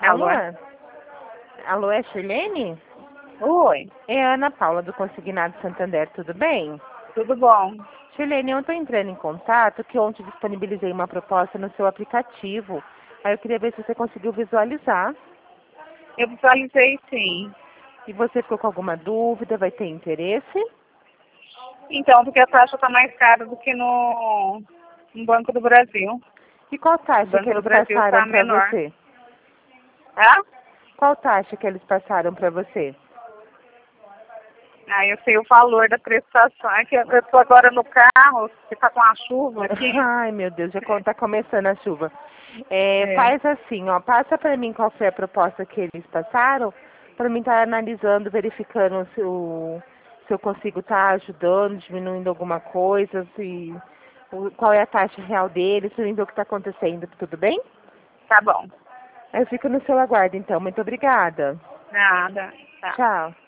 Alô? Alô? Alô, é Shirlene? Oi, É a Ana Paula do Consignado Santander, tudo bem? tudo bom? Shirlene, eu estou entrando em contato que ontem disponibilizei uma proposta no seu aplicativo. Aí eu queria ver se você conseguiu visualizar. Eu visualizei sim. E você ficou com alguma dúvida, vai ter interesse? Então, porque a taxa está mais cara do que no Banco do Brasil. E qual O taxa que Banco do eles Brasil está passaram para menor. você? Tá? Qual taxa que eles passaram para você? Aí eu sei o valor da prestação. É que eu estou agora no carro, que está com a chuva aqui. Ai, meu Deus, já está começando a chuva. É, Faz assim, ó, passa para mim qual foi a proposta que eles passaram, para mim estar analisando, verificando se eu consigo estar ajudando, diminuindo alguma coisa, se, qual é a taxa real deles, para mim ver o que está acontecendo, tudo bem? tá bom. Eu fico no seu aguardo, então. Muito obrigada. Nada. Tá. Tchau.